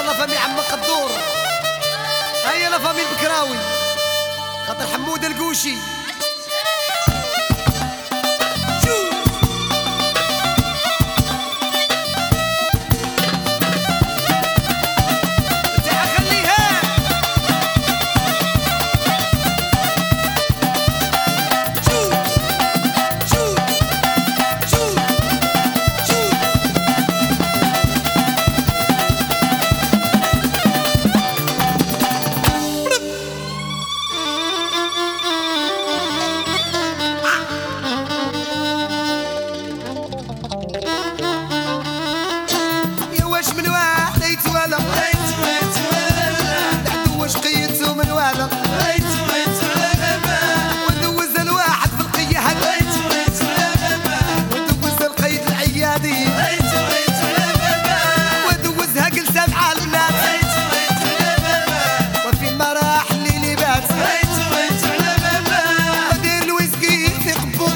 لا فامي عم قدور، هيا لا فامي البكراوي خاطر حمود القوشي. ودوز الواحد في القيه ودوز القيد العيادي ودوزها كل 7 البنات وفي المراحل اللي بات ودير الويسكي في قبو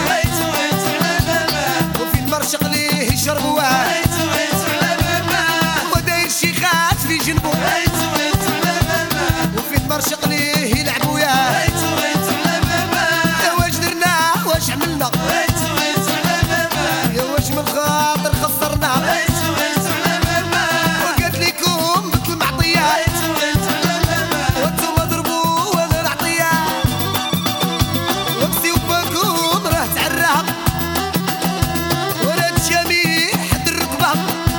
وفي المرشق ليه يشربوها وداير شيخات في جنبو مرشق ليه يلعبوا ياه يا واش درنا واش عملنا يا واش من خاطر خسرنا وقالت ليكم مثل معطيات وانتم ضربوا وانا نعطيها وبسي وباكم راه تعراها ولا تشامي حد الركبه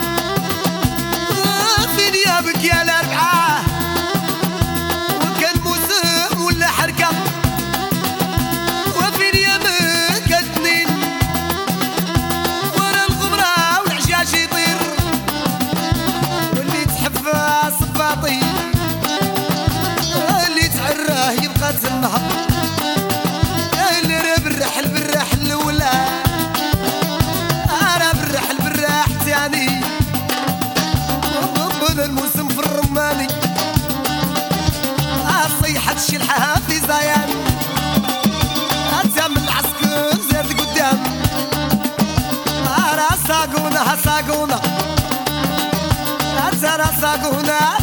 في نيابك يا الاربعه وفي اليمن كالتنين ورا الغبرة والعجاج يطير واللي تحفى صباطي اللي تعراه يبقى تمها اللي راه بالرحل ولا انا بالرحل تاني بدا الموسم في الرماني صيحة الشلحة في زيان من العسكر زاد قدام راساقونا هساقونا راساقونا